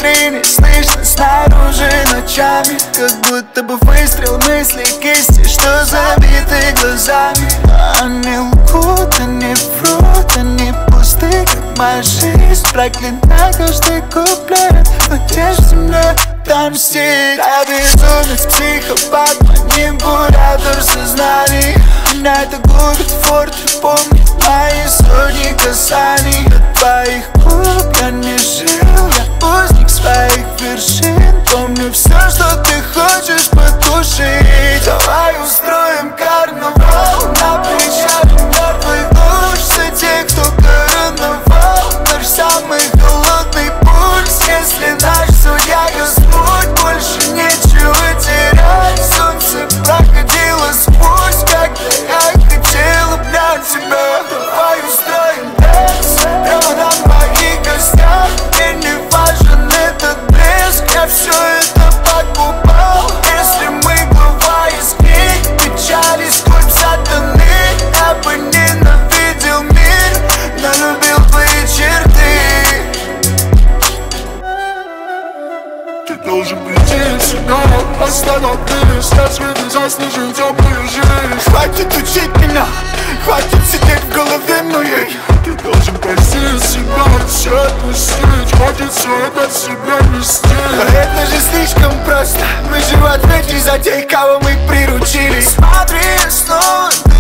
внутри не слышно снаружи ночами. Как будто бы выстрел мыслей кисти, что забиты глазами. Они лгут, они врут, они пусты, как моя жизнь. Проклинай каждый куплет, но где ж земля отомстить? Я безумец, психопат, манипулятор сознаний. Меня это губит в форте, помнит мои сотни касаний. От твоих губ я не жил, я узник своих вершин. Помню все, что ты хочешь потушить. Давай устроим карнавал на плечах мертвых душ. Все те, кто короновал наш самый холодный пульс. Если наш судья Господь, больше нечего терять. Солнце проходило сквозь, когда я хотел обнять тебя. Давай устроим дэнс прямо на моих гостях. Мне не важен этот блеск, я все это покупал. Если мы глава из книг, печали, скорбь сатаны, я бы ненавидел мир, но любил твои черты. Ты должен прийти в себя, остановись. Я сведу заслужил теплую жизнь. Хватит учить меня, хватит сидеть в голове моей. Ты должен простить себя, все отпустить. Хватит все это в себя нести. Это же слишком просто. Мы же в ответе за тех, кого мы приручили. Смотри, снова